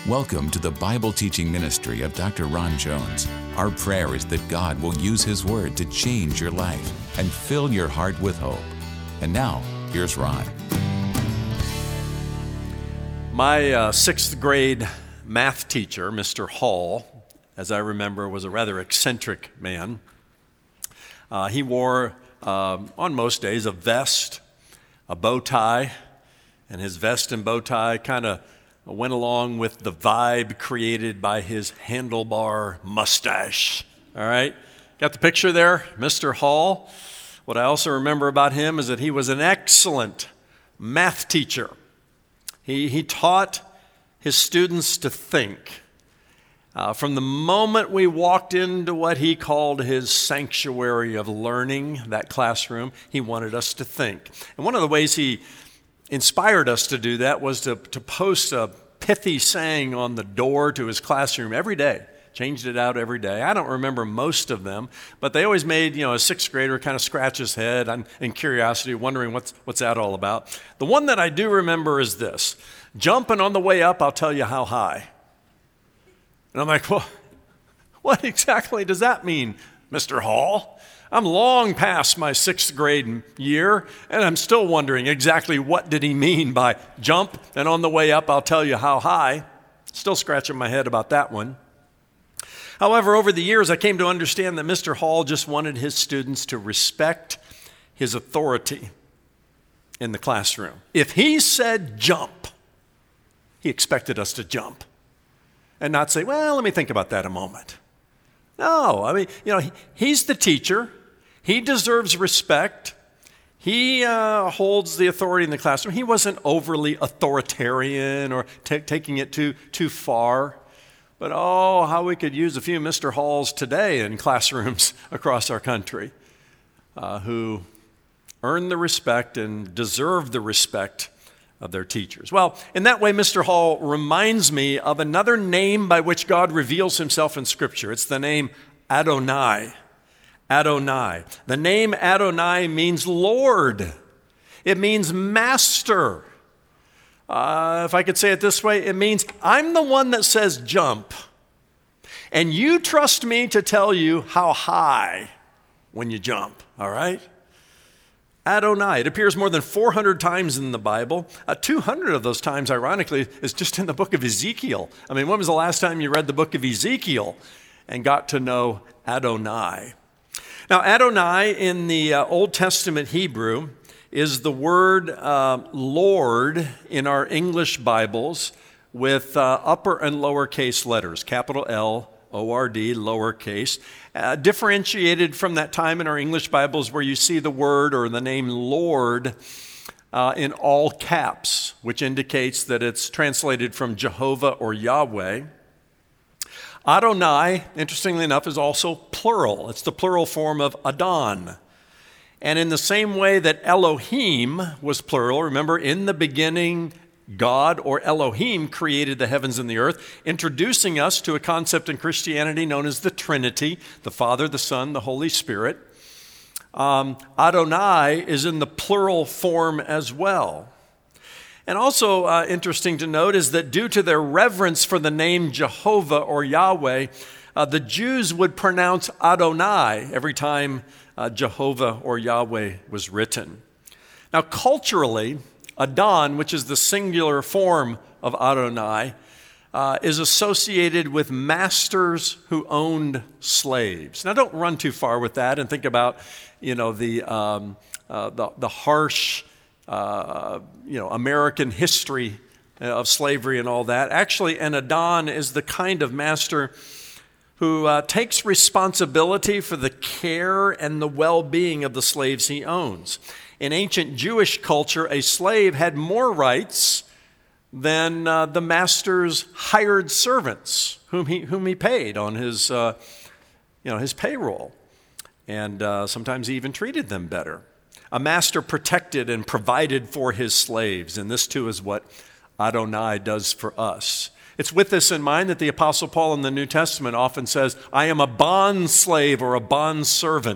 Welcome to the Bible teaching ministry of Dr. Ron Jones. Our prayer is that God will use His Word to change your life and fill your heart with hope. And now, here's Ron. My sixth grade math teacher, Mr. Hall, as I remember, was a rather eccentric man. He wore, on most days, a vest, a bow tie, and his vest and bow tie kind of went along with the vibe created by his handlebar mustache. All right? Got the picture there? Mr. Hall. What I also remember about him is that he was an excellent math teacher. He taught his students to think. From the moment we walked into what he called his sanctuary of learning, that classroom, he wanted us to think. And one of the ways he inspired us to do that was to post a pithy saying on the door to his classroom every day. Changed it out every day. I don't remember most of them, but they always made, a sixth grader kind of scratch his head in curiosity, wondering what's that all about. The one that I do remember is this: jump, and on the way up, I'll tell you how high. And I'm like, well, what exactly does that mean, Mr. Hall? I'm long past my sixth grade year, and I'm still wondering exactly what did he mean by jump, and on the way up, I'll tell you how high. Still scratching my head about that one. However, over the years, I came to understand that Mr. Hall just wanted his students to respect his authority in the classroom. If he said jump, he expected us to jump and not say, well, let me think about that a moment. No, he's the teacher. He deserves respect. He holds the authority in the classroom. He wasn't overly authoritarian or taking it too far. But how we could use a few Mr. Halls today in classrooms across our country who earn the respect and deserve the respect of their teachers. Well, in that way, Mr. Hall reminds me of another name by which God reveals Himself in Scripture. It's the name Adonai. Adonai. The name Adonai means Lord. It means master. If I could say it this way, it means I'm the one that says jump, and you trust me to tell you how high when you jump, all right? Adonai. It appears more than 400 times in the Bible. 200 of those times, ironically, is just in the book of Ezekiel. When was the last time you read the book of Ezekiel and got to know Adonai? Now, Adonai in the Old Testament Hebrew is the word Lord in our English Bibles with upper and lowercase letters, capital L, O-R-D, lowercase, differentiated from that time in our English Bibles where you see the word or the name Lord in all caps, which indicates that it's translated from Jehovah or Yahweh. Adonai, interestingly enough, is also plural. It's the plural form of Adon. And in the same way that Elohim was plural, remember, in the beginning, God or Elohim created the heavens and the earth, introducing us to a concept in Christianity known as the Trinity, the Father, the Son, the Holy Spirit. Adonai is in the plural form as well. And also interesting to note is that due to their reverence for the name Jehovah or Yahweh, the Jews would pronounce Adonai every time Jehovah or Yahweh was written. Now, culturally, Adon, which is the singular form of Adonai, is associated with masters who owned slaves. Now, don't run too far with that and think about, the harsh, American history of slavery and all that. Actually, an Adon is the kind of master who takes responsibility for the care and the well-being of the slaves he owns. In ancient Jewish culture, a slave had more rights than the master's hired servants, whom he paid on his payroll, and sometimes he even treated them better. A master protected and provided for his slaves, and this too is what Adonai does for us. It's with this in mind that the Apostle Paul in the New Testament often says, I am a bond slave or a bond servant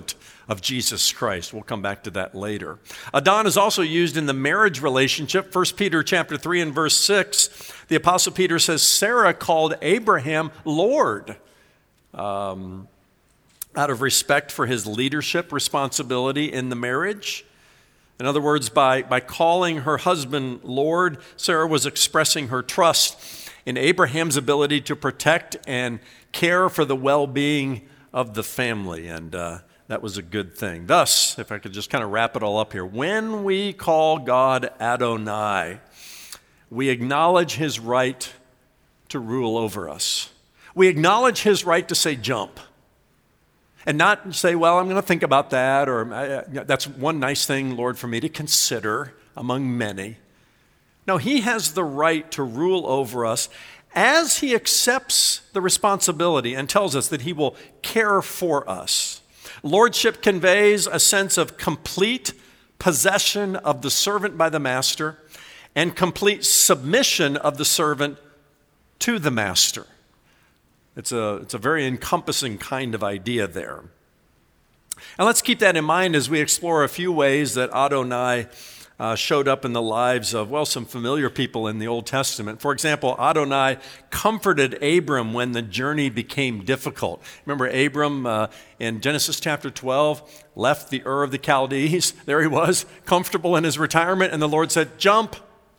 of Jesus Christ. We'll come back to that later. Adon is also used in the marriage relationship. 1 Peter chapter 3 and verse 6, the Apostle Peter says, Sarah called Abraham Lord, out of respect for his leadership responsibility in the marriage. In other words, by calling her husband Lord, Sarah was expressing her trust in Abraham's ability to protect and care for the well-being of the family, and that was a good thing. Thus, if I could just kind of wrap it all up here, when we call God Adonai, we acknowledge his right to rule over us. We acknowledge his right to say jump. And not say, well, I'm going to think about that, or that's one nice thing, Lord, for me to consider among many. No, he has the right to rule over us as he accepts the responsibility and tells us that he will care for us. Lordship conveys a sense of complete possession of the servant by the master and complete submission of the servant to the master. It's a very encompassing kind of idea there. And let's keep that in mind as we explore a few ways that Adonai showed up in the lives of, well, some familiar people in the Old Testament. For example, Adonai comforted Abram when the journey became difficult. Remember, Abram in Genesis chapter 12 left the Ur of the Chaldees. There he was, comfortable in his retirement, and the Lord said, jump,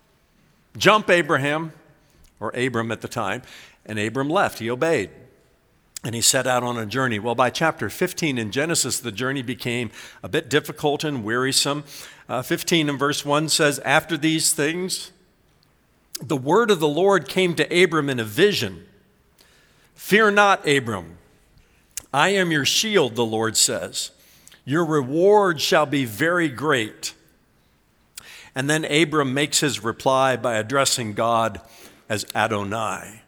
Abraham, or Abram at the time. And Abram left. He obeyed. And he set out on a journey. Well, by chapter 15 in Genesis, the journey became a bit difficult and wearisome. 15 and verse 1 says, after these things, the word of the Lord came to Abram in a vision. Fear not, Abram. I am your shield, the Lord says. Your reward shall be very great. And then Abram makes his reply by addressing God as Adonai.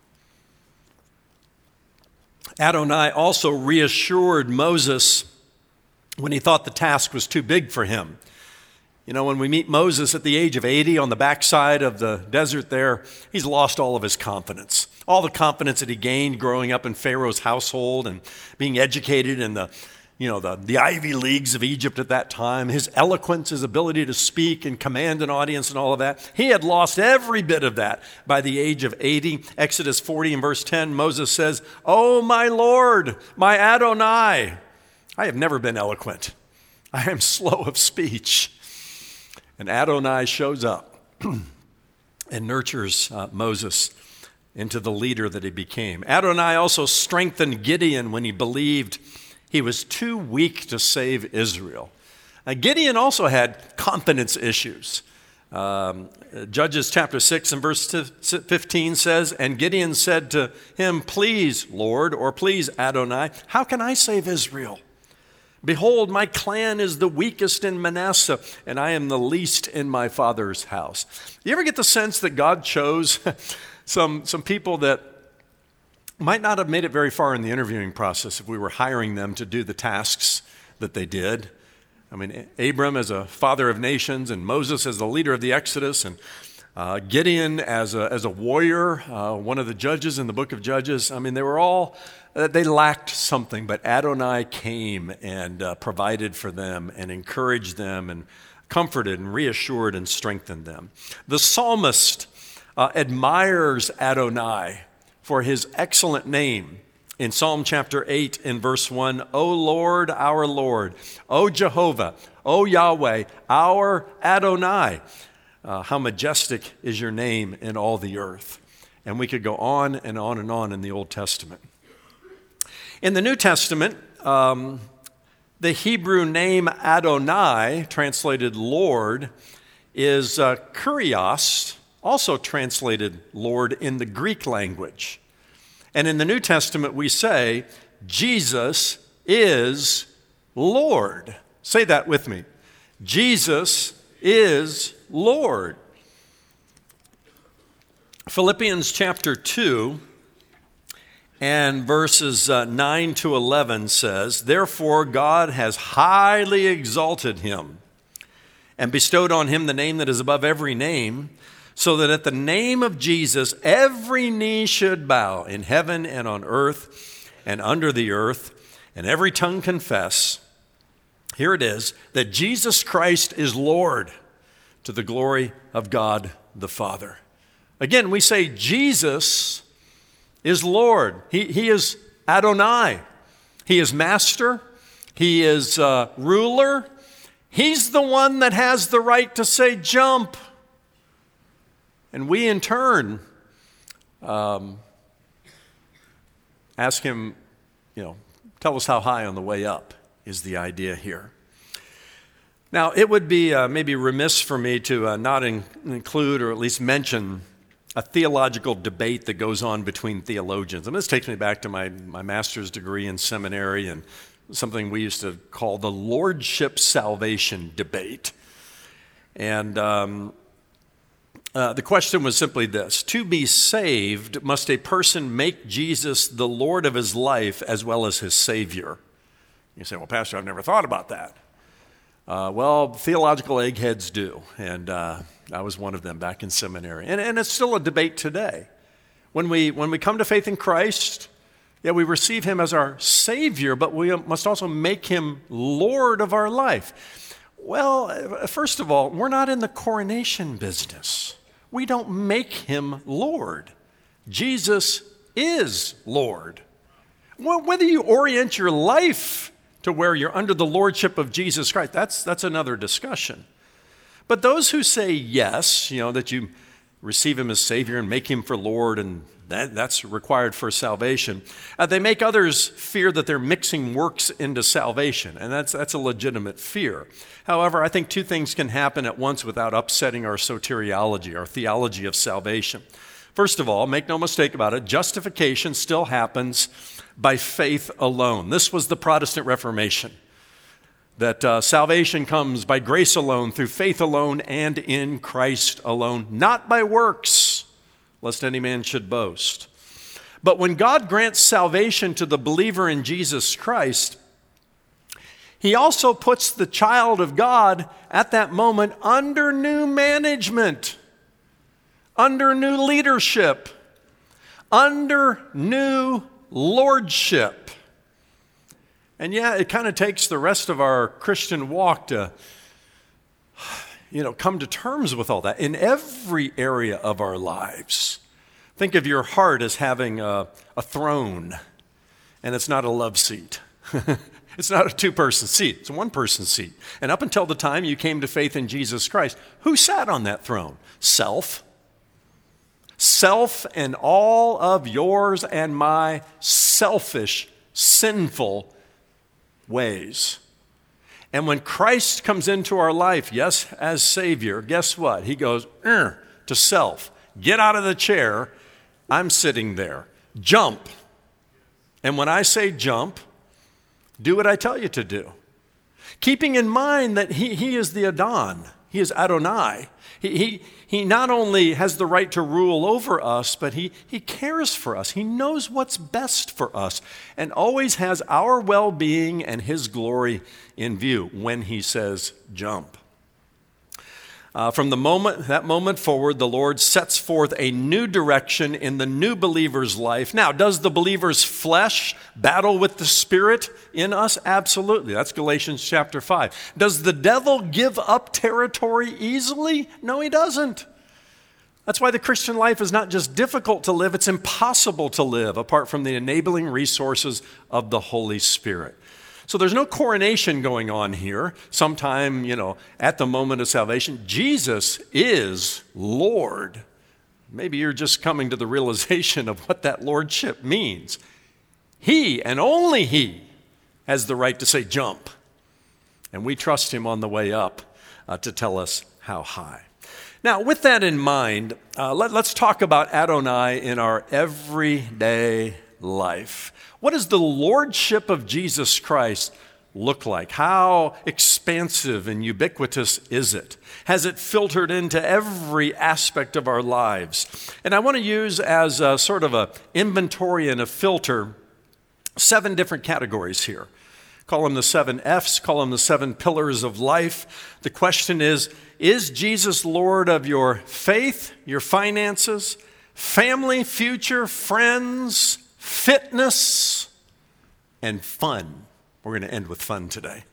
Adonai also reassured Moses when he thought the task was too big for him. You know, when we meet Moses at the age of 80 on the backside of the desert there, he's lost all of his confidence. All the confidence that he gained growing up in Pharaoh's household and being educated in the Ivy Leagues of Egypt at that time, his eloquence, his ability to speak and command an audience and all of that. He had lost every bit of that by the age of 80. Exodus 40 and verse 10, Moses says, "Oh, my Lord, my Adonai, I have never been eloquent. I am slow of speech." And Adonai shows up and nurtures Moses into the leader that he became. Adonai also strengthened Gideon when he believed he was too weak to save Israel. Gideon also had confidence issues. Judges chapter 6 and verse 15 says, "And Gideon said to him, 'Please, Lord,' or 'Please, Adonai, how can I save Israel? Behold, my clan is the weakest in Manasseh, and I am the least in my father's house." You ever get the sense that God chose some people that might not have made it very far in the interviewing process if we were hiring them to do the tasks that they did? I mean, Abram as a father of nations, and Moses as the leader of the Exodus, and Gideon as a warrior, one of the judges in the book of Judges. I mean, they lacked something, but Adonai came and provided for them and encouraged them and comforted and reassured and strengthened them. The psalmist admires Adonai for his excellent name. In Psalm chapter 8 in verse 1, "O Lord, our Lord, O Jehovah, O Yahweh, our Adonai, how majestic is your name in all the earth." And we could go on and on and on in the Old Testament. In the New Testament, the Hebrew name Adonai, translated Lord, is kurios, also translated Lord in the Greek language. And in the New Testament, we say, Jesus is Lord. Say that with me. Jesus is Lord. Philippians chapter 2 and verses 9 to 11 says, "Therefore God has highly exalted him and bestowed on him the name that is above every name, so that at the name of Jesus every knee should bow in heaven and on earth and under the earth, and every tongue confess Here it is, that Jesus Christ is Lord, to the glory of God the Father. Again, we say Jesus is Lord. He is Adonai. He is Master. He is ruler. He's the one that has the right to say jump. And we in turn ask him, tell us how high on the way up is the idea here. Now, it would be maybe remiss for me to not include or at least mention a theological debate that goes on between theologians. And this takes me back to my master's degree in seminary and something we used to call the lordship salvation debate. And the question was simply this: to be saved, must a person make Jesus the Lord of his life as well as his Savior? You say, well, Pastor, I've never thought about that. Well, theological eggheads do, and I was one of them back in seminary. And it's still a debate today. When we come to faith in Christ, we receive him as our Savior, but we must also make him Lord of our life. Well, first of all, we're not in the coronation business. We don't make him Lord. Jesus is Lord. Well, whether you orient your life to where you're under the lordship of Jesus Christ, that's another discussion. But those who say yes, that you receive him as Savior and make him for Lord, and that's required for salvation, they make others fear that they're mixing works into salvation, and that's a legitimate fear. However, I think two things can happen at once without upsetting our soteriology, our theology of salvation. First of all, make no mistake about it, justification still happens by faith alone. This was the Protestant Reformation, that salvation comes by grace alone, through faith alone, and in Christ alone, not by works, lest any man should boast. But when God grants salvation to the believer in Jesus Christ, he also puts the child of God at that moment under new management, under new leadership, under new lordship. And it kind of takes the rest of our Christian walk to, come to terms with all that in every area of our lives. Think of your heart as having a throne, and it's not a love seat. It's not a two-person seat. It's a one-person seat. And up until the time you came to faith in Jesus Christ, who sat on that throne? Self. Self and all of yours and my selfish, sinful ways. And when Christ comes into our life, yes, as Savior, guess what? He goes to self. Get out of the chair. I'm sitting there. Jump. And when I say jump, do what I tell you to do. Keeping in mind that he is the Adon. He is Adonai. He not only has the right to rule over us, but he cares for us. He knows what's best for us and always has our well-being and his glory in view when he says jump. From that moment forward, the Lord sets forth a new direction in the new believer's life. Now, does the believer's flesh battle with the Spirit in us? Absolutely. That's Galatians chapter 5. Does the devil give up territory easily? No, he doesn't. That's why the Christian life is not just difficult to live, it's impossible to live apart from the enabling resources of the Holy Spirit. So there's no coronation going on here. Sometime, at the moment of salvation, Jesus is Lord. Maybe you're just coming to the realization of what that lordship means. He, and only he, has the right to say jump. And we trust him on the way up to tell us how high. Now, with that in mind, let's talk about Adonai in our everyday life. What does the lordship of Jesus Christ look like? How expansive and ubiquitous is it? Has it filtered into every aspect of our lives? And I want to use as a sort of an inventory and a filter 7 different categories here. Call them the 7 F's, call them the 7 pillars of life. The question is Jesus Lord of your faith, your finances, family, future, friends, fitness, and fun? We're going to end with fun today.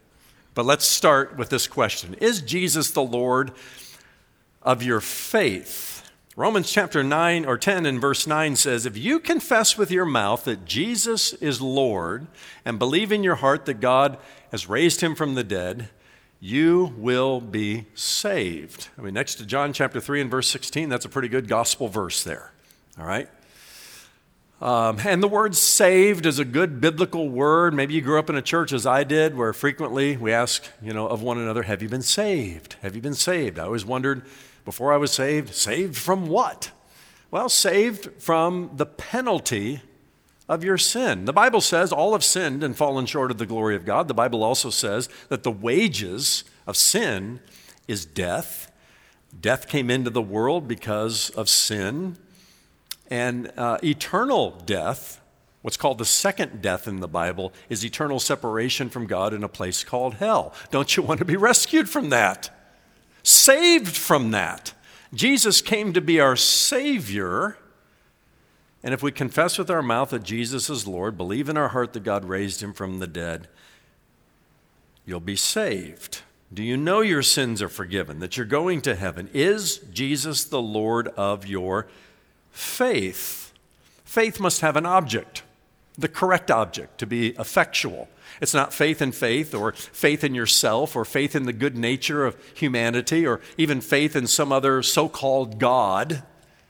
But let's start with this question. Is Jesus the Lord of your faith? Romans chapter 9 or 10 and verse 9 says, if you confess with your mouth that Jesus is Lord and believe in your heart that God has raised him from the dead, you will be saved. I mean, next to John chapter 3 and verse 16, that's a pretty good gospel verse there. All right? And the word saved is a good biblical word. Maybe you grew up in a church as I did, where frequently we ask, of one another, have you been saved? Have you been saved? I always wondered, before I was saved from what? Well, saved from the penalty of your sin. The Bible says all have sinned and fallen short of the glory of God. The Bible also says that the wages of sin is death. Death came into the world because of sin. And eternal death, what's called the second death in the Bible, is eternal separation from God in a place called hell. Don't you want to be rescued from that? Saved from that. Jesus came to be our Savior. And if we confess with our mouth that Jesus is Lord, believe in our heart that God raised him from the dead, you'll be saved. Do you know your sins are forgiven, that you're going to heaven? Is Jesus the Lord of your faith? Faith must have an object, the correct object, to be effectual. It's not faith in faith or faith in yourself or faith in the good nature of humanity or even faith in some other so-called God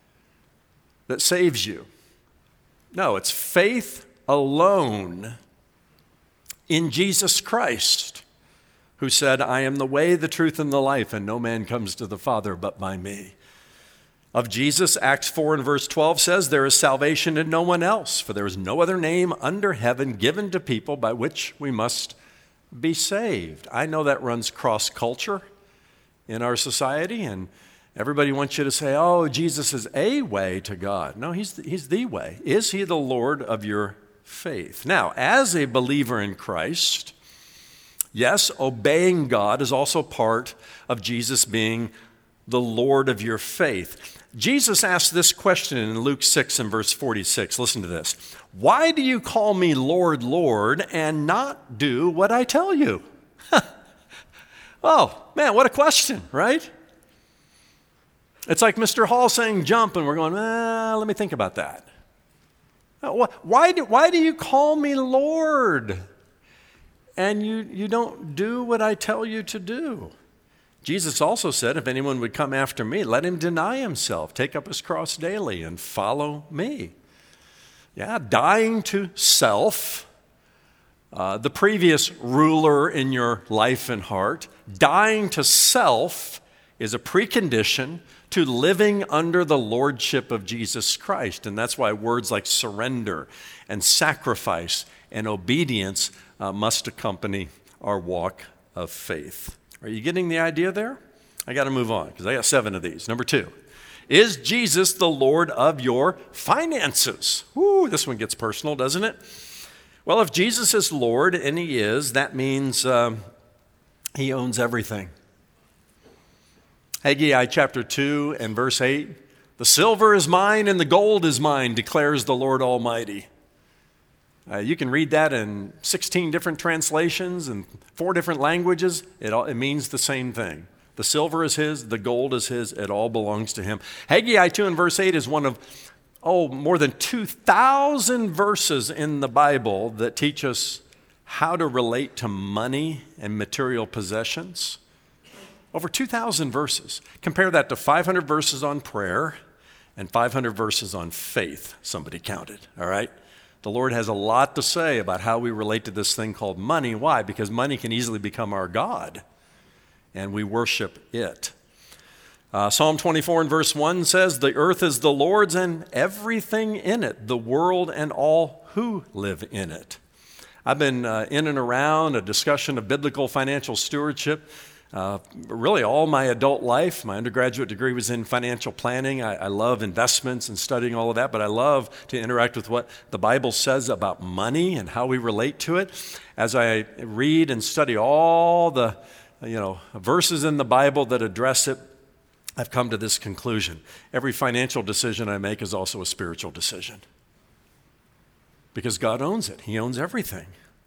that saves you. No, it's faith alone in Jesus Christ, who said, I am the way, the truth, and the life, and no man comes to the Father but by me. Of Jesus, Acts 4 and verse 12 says, there is salvation in no one else, for there is no other name under heaven given to people by which we must be saved. I know that runs cross-culture in our society, and everybody wants you to say, oh, Jesus is a way to God. No, he's the way. Is he the Lord of your faith? Now, as a believer in Christ, yes, obeying God is also part of Jesus being the Lord of your faith. Jesus asked this question in Luke 6 and verse 46. Listen to this. Why do you call me Lord, Lord, and not do what I tell you? Oh, man, what a question, right? It's like Mr. Hall saying jump, and we're going, let me think about that. Why do you call me Lord, and you don't do what I tell you to do? Jesus also said, if anyone would come after me, let him deny himself, take up his cross daily, and follow me. Yeah, dying to self, the previous ruler in your life and heart, dying to self is a precondition to living under the lordship of Jesus Christ. And that's why words like surrender and sacrifice and obedience must accompany our walk of faith. Are you getting the idea there? I got to move on because I got 7 of these. Number 2, is Jesus the Lord of your finances? Woo, this one gets personal, doesn't it? Well, if Jesus is Lord, and he is, that means he owns everything. Haggai chapter 2 and verse 8, the silver is mine and the gold is mine, declares the Lord Almighty. You can read that in 16 different translations and 4 different languages. It means the same thing. The silver is his, the gold is his, it all belongs to him. Haggai 2 and verse 8 is one of, more than 2,000 verses in the Bible that teach us how to relate to money and material possessions. Over 2,000 verses. Compare that to 500 verses on prayer and 500 verses on faith, somebody counted, all right? The Lord has a lot to say about how we relate to this thing called money. Why? Because money can easily become our God, and we worship it. Psalm 24 and verse 1 says, the earth is the Lord's and everything in it, the world and all who live in it. I've been in and around a discussion of biblical financial stewardship really all my adult life. My undergraduate degree was in financial planning. I love investments and studying all of that, but I love to interact with what the Bible says about money and how we relate to it. As I read and study all the verses in the Bible that address it, I've come to this conclusion. Every financial decision I make is also a spiritual decision. Because God owns it. He owns everything.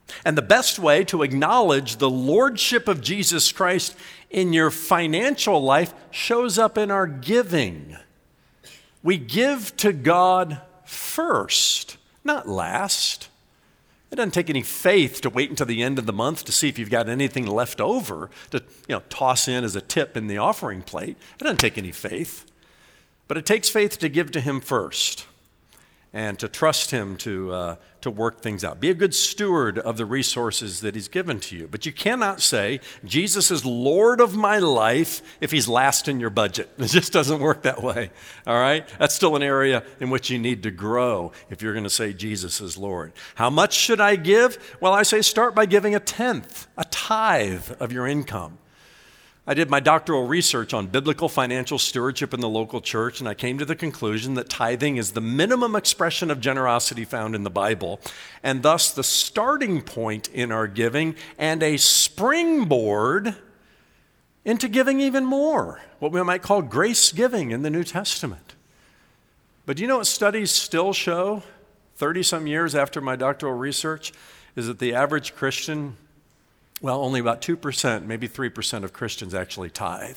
And the best way to acknowledge the lordship of Jesus Christ in your financial life shows up in our giving. We give to God first, not last. It doesn't take any faith to wait until the end of the month to see if you've got anything left over to toss in as a tip in the offering plate. It doesn't take any faith. But it takes faith to give to Him first and to trust Him to work things out. Be a good steward of the resources that He's given to you. But you cannot say, Jesus is Lord of my life if He's last in your budget. It just doesn't work that way, all right? That's still an area in which you need to grow if you're going to say Jesus is Lord. How much should I give? Well, I say start by giving a tenth, a tithe of your income. I did my doctoral research on biblical financial stewardship in the local church, and I came to the conclusion that tithing is the minimum expression of generosity found in the Bible, and thus the starting point in our giving and a springboard into giving even more, what we might call grace giving in the New Testament. But do you know what studies still show, 30-some years after my doctoral research, is that the average Christian, only about 2%, maybe 3% of Christians actually tithe.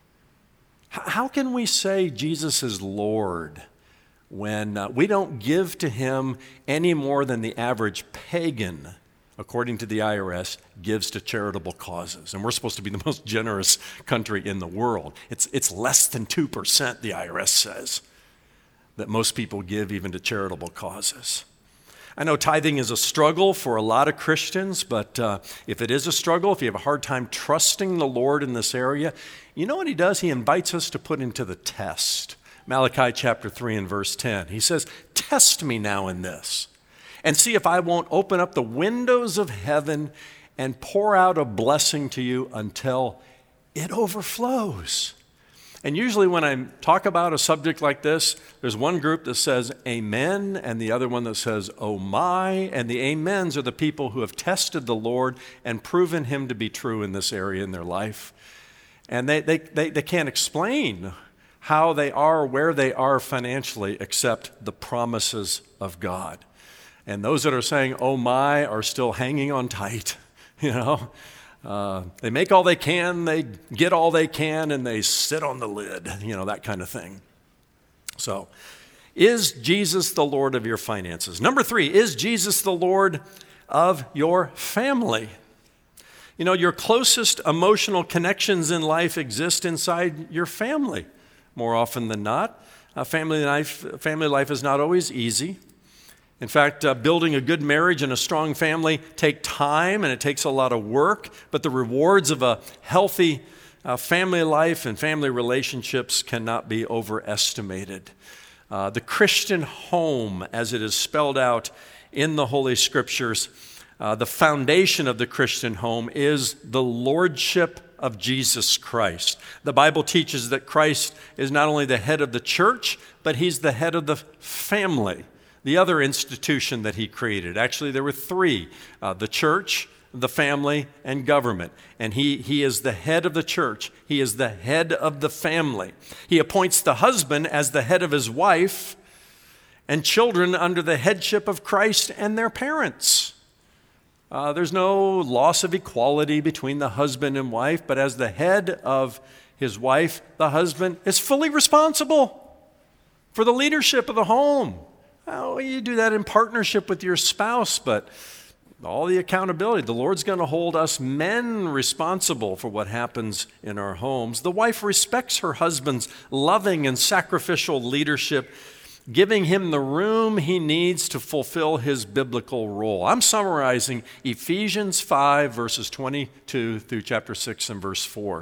How can we say Jesus is Lord when we don't give to Him any more than the average pagan, according to the IRS, gives to charitable causes? And we're supposed to be the most generous country in the world. It's less than 2%, the IRS says, that most people give even to charitable causes. I know tithing is a struggle for a lot of Christians, but if it is a struggle, if you have a hard time trusting the Lord in this area, you know what He does? He invites us to put into the test. Malachi chapter 3 and verse 10. He says, "Test me now in this, and see if I won't open up the windows of heaven and pour out a blessing to you until it overflows." And usually when I talk about a subject like this, there's one group that says amen and the other one that says oh my, and the amens are the people who have tested the Lord and proven Him to be true in this area in their life. And they can't explain how they are, where they are financially, except the promises of God. And those that are saying oh my are still hanging on tight, They make all they can, they get all they can, and they sit on the lid, that kind of thing. So, is Jesus the Lord of your finances? Number 3, is Jesus the Lord of your family? Your closest emotional connections in life exist inside your family, more often than not. Family life is not always easy. In fact, building a good marriage and a strong family take time and it takes a lot of work, but the rewards of a healthy family life and family relationships cannot be overestimated. The Christian home, as it is spelled out in the Holy Scriptures, the foundation of the Christian home is the lordship of Jesus Christ. The Bible teaches that Christ is not only the head of the church, but He's the head of the family, the other institution that He created. Actually, there were 3, the church, the family, and government. And he is the head of the church. He is the head of the family. He appoints the husband as the head of his wife, and children under the headship of Christ and their parents. There's no loss of equality between the husband and wife, but as the head of his wife, the husband is fully responsible for the leadership of the home. Well, you do that in partnership with your spouse, but all the accountability, the Lord's going to hold us men responsible for what happens in our homes. The wife respects her husband's loving and sacrificial leadership, giving him the room he needs to fulfill his biblical role. I'm summarizing Ephesians 5, verses 22 through chapter 6 and verse 4.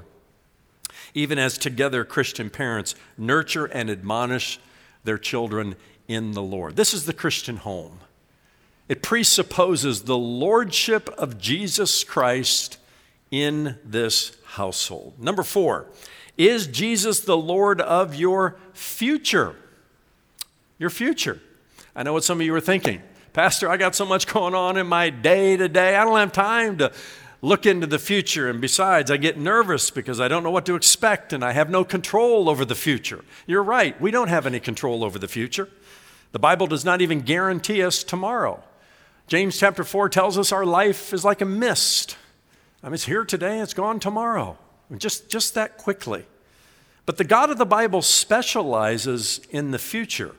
Even as together Christian parents nurture and admonish their children in the Lord. This is the Christian home. It presupposes the lordship of Jesus Christ in this household. Number 4, is Jesus the Lord of your future? Your future. I know what some of you are thinking. Pastor, I got so much going on in my day-to-day. I don't have time to look into the future. And besides, I get nervous because I don't know what to expect and I have no control over the future. You're right. We don't have any control over the future. The Bible does not even guarantee us tomorrow. James chapter 4 tells us our life is like a mist. I mean, it's here today, it's gone tomorrow. Just that quickly. But the God of the Bible specializes in the future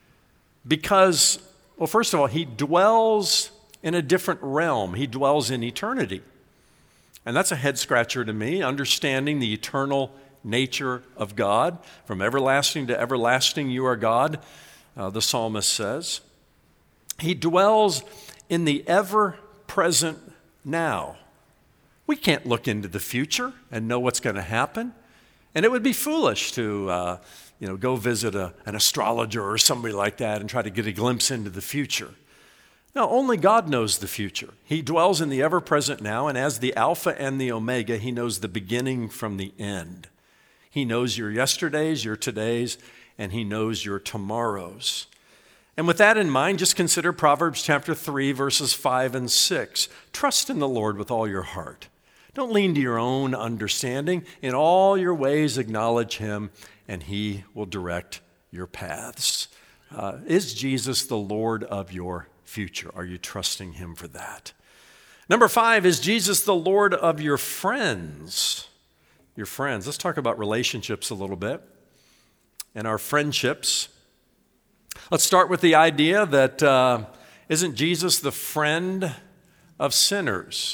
because, well, first of all, he dwells in a different realm. He dwells in eternity. And that's a head scratcher to me, understanding the eternal nature of God. From everlasting to everlasting, you are God, the psalmist says. He dwells in the ever-present now. We can't look into the future and know what's going to happen. And it would be foolish to go visit an astrologer or somebody like that and try to get a glimpse into the future. No, only God knows the future. He dwells in the ever-present now, and as the Alpha and the Omega, he knows the beginning from the end. He knows your yesterdays, your todays, and he knows your tomorrows. And with that in mind, just consider Proverbs chapter 3, verses 5 and 6. Trust in the Lord with all your heart. Don't lean to your own understanding. In all your ways acknowledge him, and he will direct your paths. Is Jesus the Lord of your future? Are you trusting him for that? Number 5, is Jesus the Lord of your friends? Your friends. Let's talk about relationships a little bit and our friendships. Let's start with the idea that isn't Jesus the friend of sinners?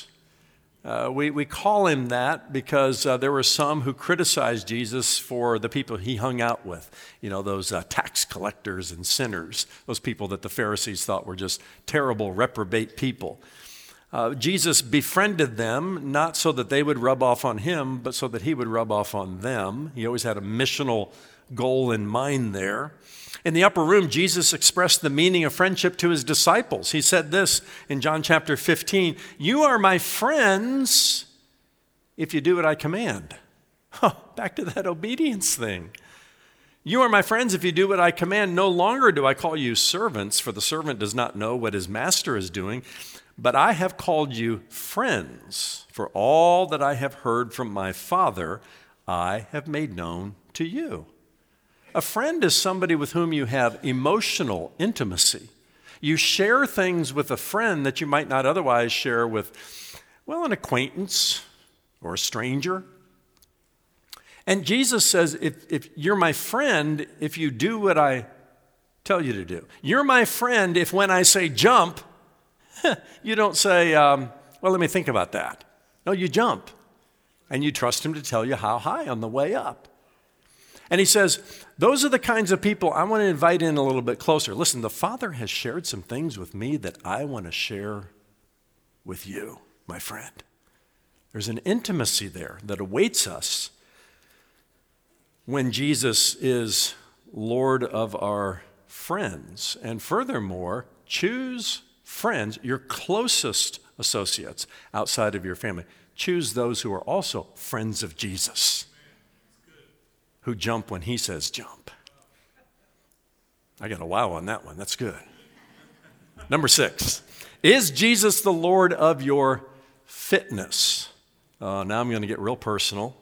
We call him that because there were some who criticized Jesus for the people he hung out with. You know, those tax collectors and sinners, those people that the Pharisees thought were just terrible, reprobate people. Jesus befriended them, not so that they would rub off on him, but so that he would rub off on them. He always had a missional goal in mind there. In the upper room, Jesus expressed the meaning of friendship to his disciples. He said this in John chapter 15, "You are my friends if you do what I command." Back to that obedience thing. "You are my friends if you do what I command. No longer do I call you servants, for the servant does not know what his master is doing. But I have called you friends, for all that I have heard from my Father, I have made known to you." A friend is somebody with whom you have emotional intimacy. You share things with a friend that you might not otherwise share with, well, an acquaintance or a stranger. And Jesus says, if you're my friend, if you do what I tell you to do. You're my friend if when I say jump, you don't say, well, let me think about that. No, you jump. And you trust him to tell you how high on the way up. And he says, those are the kinds of people I want to invite in a little bit closer. Listen, the Father has shared some things with me that I want to share with you, my friend. There's an intimacy there that awaits us when Jesus is Lord of our friends. And furthermore, choose friends, your closest associates outside of your family. Choose those who are also friends of Jesus, who jump when he says jump. I got a wow on that one. That's good. Number 6, is Jesus the Lord of your fitness? Now I'm going to get real personal.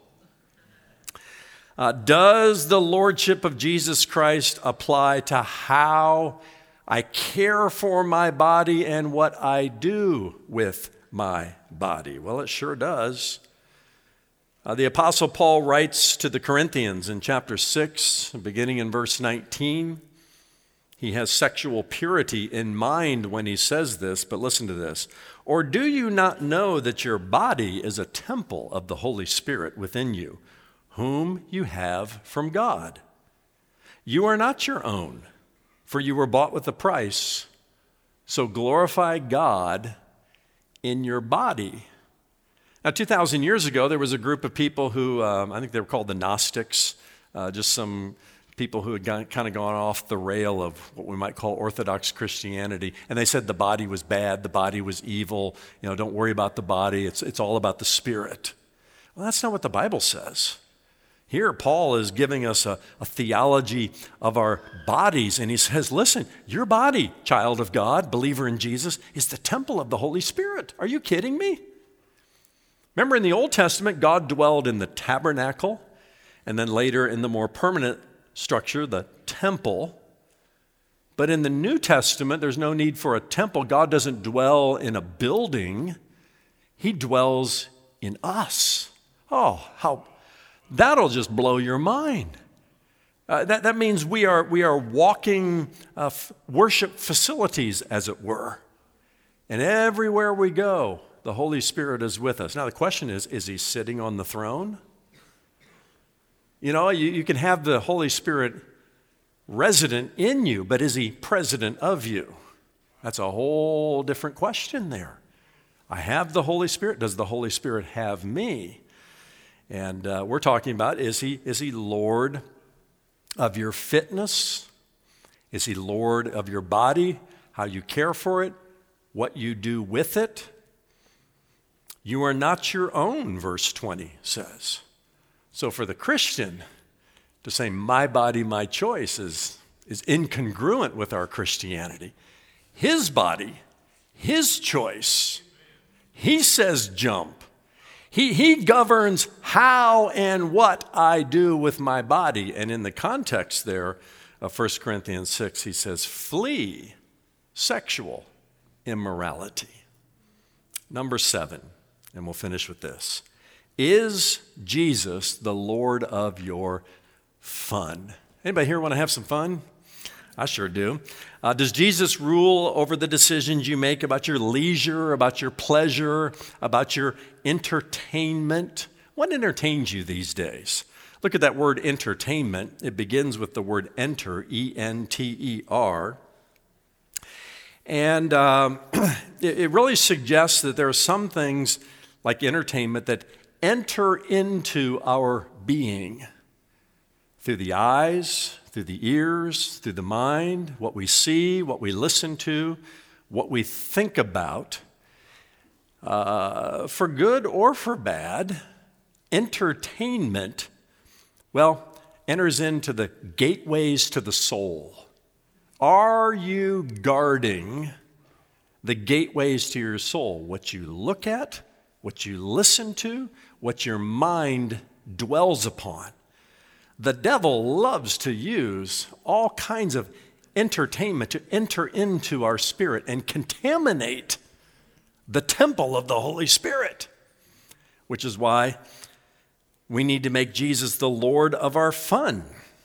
Does the lordship of Jesus Christ apply to how I care for my body and what I do with my body? Well, it sure does. The Apostle Paul writes to the Corinthians in chapter 6, beginning in verse 19. He has sexual purity in mind when he says this, but listen to this. Or do you not know that your body is a temple of the Holy Spirit within you, whom you have from God? You are not your own, for you were bought with a price. So glorify God in your body. Now, 2,000 years ago, there was a group of people who, I think they were called the Gnostics, just some people who had kind of gone off the rail of what we might call Orthodox Christianity. And they said the body was bad, the body was evil, don't worry about the body, it's all about the spirit. Well, that's not what the Bible says. Here, Paul is giving us a theology of our bodies, and he says, listen, your body, child of God, believer in Jesus, is the temple of the Holy Spirit. Are you kidding me? Remember, in the Old Testament, God dwelled in the tabernacle, and then later in the more permanent structure, the temple. But in the New Testament, there's no need for a temple. God doesn't dwell in a building. He dwells in us. Oh, that'll just blow your mind. That means we are walking worship facilities, as it were. And everywhere we go, the Holy Spirit is with us. Now the question is he sitting on the throne? You know, you can have the Holy Spirit resident in you, but is he president of you? That's a whole different question there. I have the Holy Spirit. Does the Holy Spirit have me? And we're talking about, is he Lord of your fitness? Is he Lord of your body? How you care for it? What you do with it? You are not your own, verse 20 says. So for the Christian to say my body, my choice is incongruent with our Christianity. His body, his choice. He says jump. He governs how and what I do with my body. And in the context there of 1 Corinthians 6, he says, flee sexual immorality. Number 7, and we'll finish with this. Is Jesus the Lord of your fun? Anybody here want to have some fun? I sure do. Does Jesus rule over the decisions you make about your leisure, about your pleasure, about your entertainment? What entertains you these days? Look at that word entertainment. It begins with the word enter, E-N-T-E-R. And it really suggests that there are some things like entertainment that enter into our being through the eyes, through the ears, through the mind, what we see, what we listen to, what we think about. For good or for bad, entertainment, enters into the gateways to the soul. Are you guarding the gateways to your soul? What you look at, what you listen to, what your mind dwells upon. The devil loves to use all kinds of entertainment to enter into our spirit and contaminate the temple of the Holy Spirit, which is why we need to make Jesus the Lord of our fun.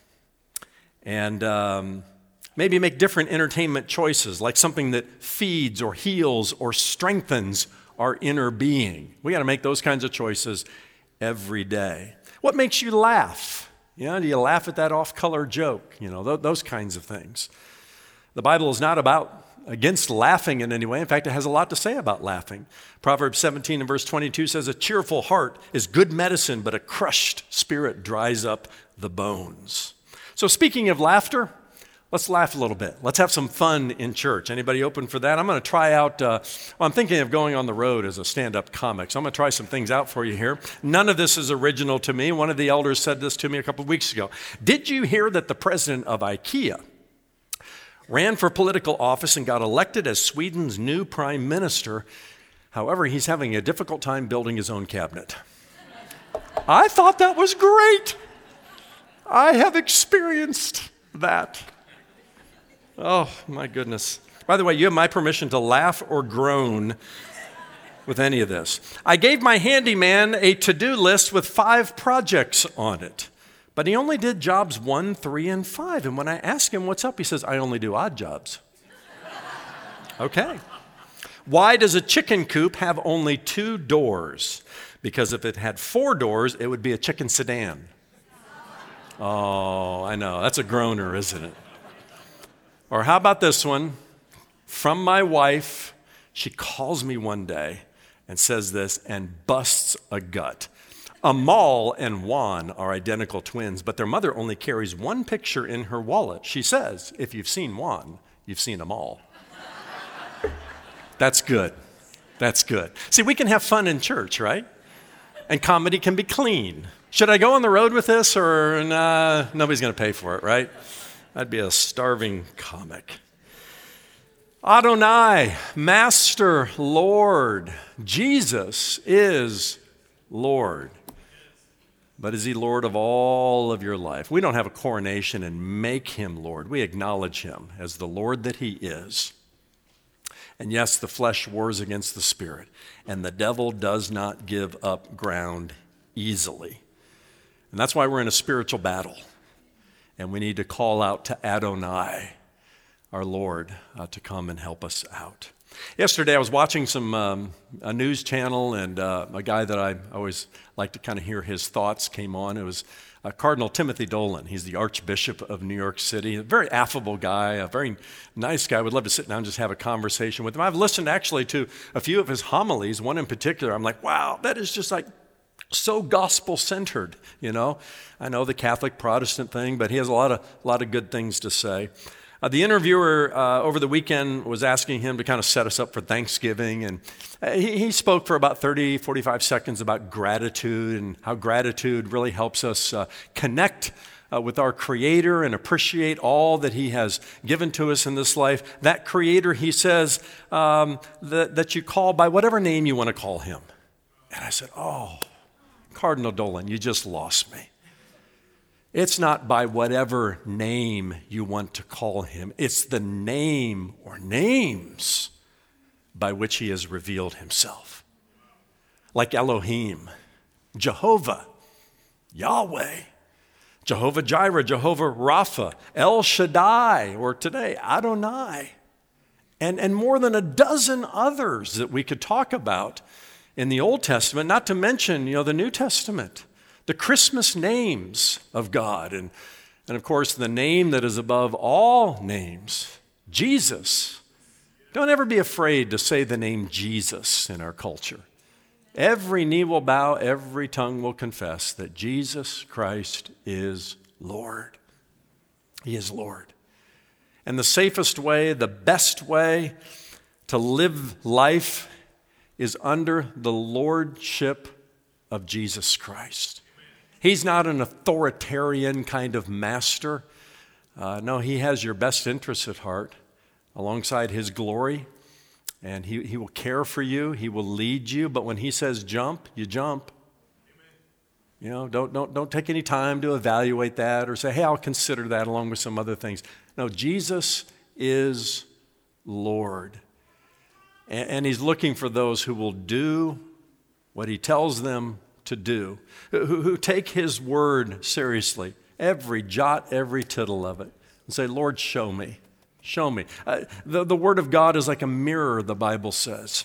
And maybe make different entertainment choices, like something that feeds or heals or strengthens our inner being. We got to make those kinds of choices every day. What makes you laugh? You know, do you laugh at that off-color joke? You know, those kinds of things. The Bible is not against laughing in any way. In fact, it has a lot to say about laughing. Proverbs 17 and verse 22 says, a cheerful heart is good medicine, but a crushed spirit dries up the bones. So speaking of laughter, let's laugh a little bit. Let's have some fun in church. Anybody open for that? I'm going to try out, I'm thinking of going on the road as a stand-up comic, so I'm going to try some things out for you here. None of this is original to me. One of the elders said this to me a couple of weeks ago. Did you hear that the president of IKEA ran for political office and got elected as Sweden's new prime minister? However, he's having a difficult time building his own cabinet. I thought that was great. I have experienced that. Oh, my goodness. By the way, you have my permission to laugh or groan with any of this. I gave my handyman a to-do list with 5 projects on it, but he only did jobs 1, 3, and 5. And when I ask him what's up, he says, I only do odd jobs. Okay. Why does a chicken coop have only 2 doors? Because if it had 4 doors, it would be a chicken sedan. Oh, I know. That's a groaner, isn't it? Or how about this one? From my wife, she calls me one day and says this and busts a gut. Amal and Juan are identical twins, but their mother only carries one picture in her wallet. She says, if you've seen Juan, you've seen Amal. That's good. That's good. See, we can have fun in church, right? And comedy can be clean. Should I go on the road with this or nobody's going to pay for it, right? I'd be a starving comic. Adonai, Master, Lord. Jesus is Lord. but is he Lord of all of your life? We don't have a coronation and make him Lord. We acknowledge him as the Lord that he is. And yes, the flesh wars against the spirit, and the devil does not give up ground easily. And that's why we're in a spiritual battle, and we need to call out to Adonai, our Lord, to come and help us out. Yesterday, I was watching a news channel, and a guy that I always like to kind of hear his thoughts came on. It was Cardinal Timothy Dolan. He's the Archbishop of New York City. A very affable guy, a very nice guy. I would love to sit down and just have a conversation with him. I've listened actually to a few of his homilies, one in particular. I'm like, wow, that is just like so gospel-centered, you know. I know the Catholic Protestant thing, but he has a lot of good things to say. The interviewer over the weekend was asking him to kind of set us up for Thanksgiving, and he spoke for about 30, 45 seconds about gratitude and how gratitude really helps us connect with our Creator and appreciate all that He has given to us in this life. That Creator, he says, that you call by whatever name you want to call Him. And I said, oh, Cardinal Dolan, you just lost me. It's not by whatever name you want to call him. It's the name or names by which he has revealed himself. Like Elohim, Jehovah, Yahweh, Jehovah Jireh, Jehovah Rapha, El Shaddai, or today, Adonai, and more than a dozen others that we could talk about in the Old Testament, not to mention, the New Testament. The Christmas names of God, and of course the name that is above all names, Jesus. Don't ever be afraid to say the name Jesus in our culture. Every knee will bow, every tongue will confess that Jesus Christ is Lord. He is Lord. And the safest way, the best way to live life is under the lordship of Jesus Christ. He's not an authoritarian kind of master. No, he has your best interests at heart alongside his glory, and he will care for you. He will lead you, but when he says jump, you jump. Don't take any time to evaluate that or say, hey, I'll consider that along with some other things. No, Jesus is Lord, and he's looking for those who will do what he tells them to do, who take his word seriously, every jot, every tittle of it, and say, Lord, show me. The word of God is like a mirror, the Bible says,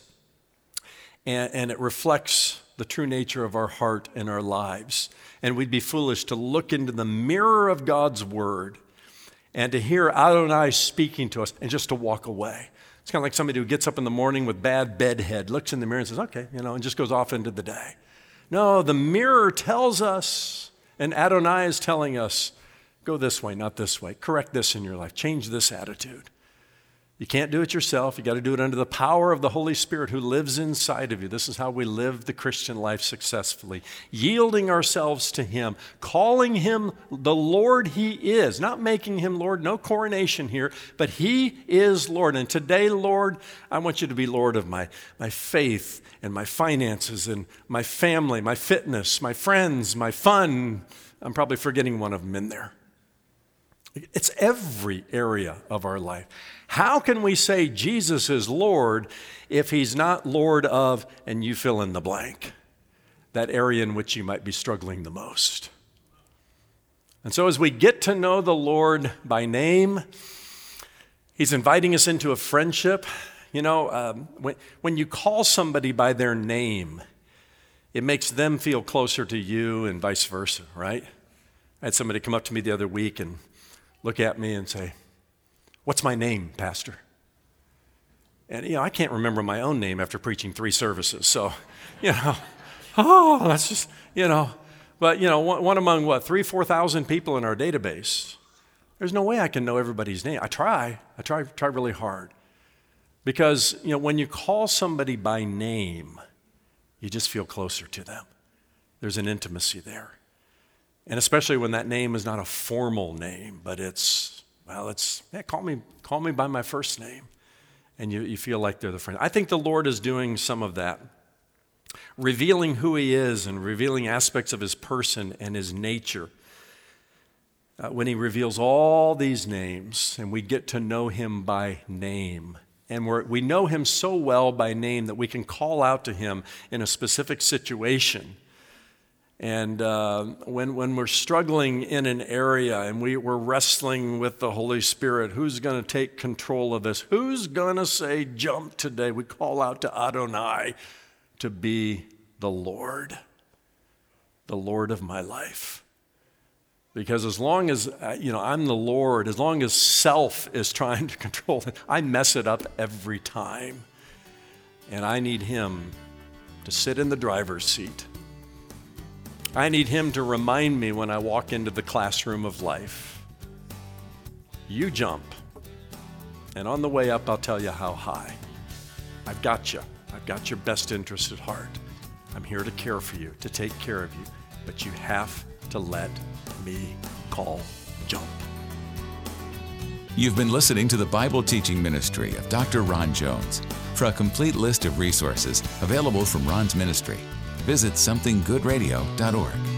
and it reflects the true nature of our heart and our lives. And we'd be foolish to look into the mirror of God's word and to hear Adonai speaking to us and just to walk away. It's kind of like somebody who gets up in the morning with bad bedhead, looks in the mirror and says, okay, and just goes off into the day. No, the mirror tells us, and Adonai is telling us, go this way, not this way. Correct this in your life. Change this attitude. You can't do it yourself. You got to do it under the power of the Holy Spirit who lives inside of you. This is how we live the Christian life successfully. Yielding ourselves to Him, calling Him the Lord He is, not making Him Lord, no coronation here, but He is Lord. And today, Lord, I want you to be Lord of my faith and my finances and my family, my fitness, my friends, my fun. I'm probably forgetting one of them in there. It's every area of our life. How can we say Jesus is Lord if He's not Lord of, and you fill in the blank, that area in which you might be struggling the most? And so as we get to know the Lord by name, He's inviting us into a friendship. When you call somebody by their name, it makes them feel closer to you and vice versa, right? I had somebody come up to me the other week and look at me and say, what's my name, Pastor? And, I can't remember my own name after preaching 3 services. So, that's just, But, one among, 4,000 people in our database. There's no way I can know everybody's name. I try really hard. Because, when you call somebody by name, you just feel closer to them. There's an intimacy there. And especially when that name is not a formal name, but call me by my first name. And you feel like they're the friend. I think the Lord is doing some of that revealing who he is and revealing aspects of his person and his nature. When he reveals all these names and we get to know him by name. And we know him so well by name that we can call out to him in a specific situation. And when we're struggling in an area and we're wrestling with the Holy Spirit, who's going to take control of this? Who's going to say jump today? We call out to Adonai to be the Lord of my life. Because as long as, I'm the Lord, as long as self is trying to control it, I mess it up every time. And I need him to sit in the driver's seat. I need him to remind me when I walk into the classroom of life. You jump. And on the way up, I'll tell you how high. I've got you. I've got your best interest at heart. I'm here to care for you, to take care of you. But you have to let me call jump. You've been listening to the Bible teaching ministry of Dr. Ron Jones. For a complete list of resources available from Ron's ministry, visit somethinggoodradio.org.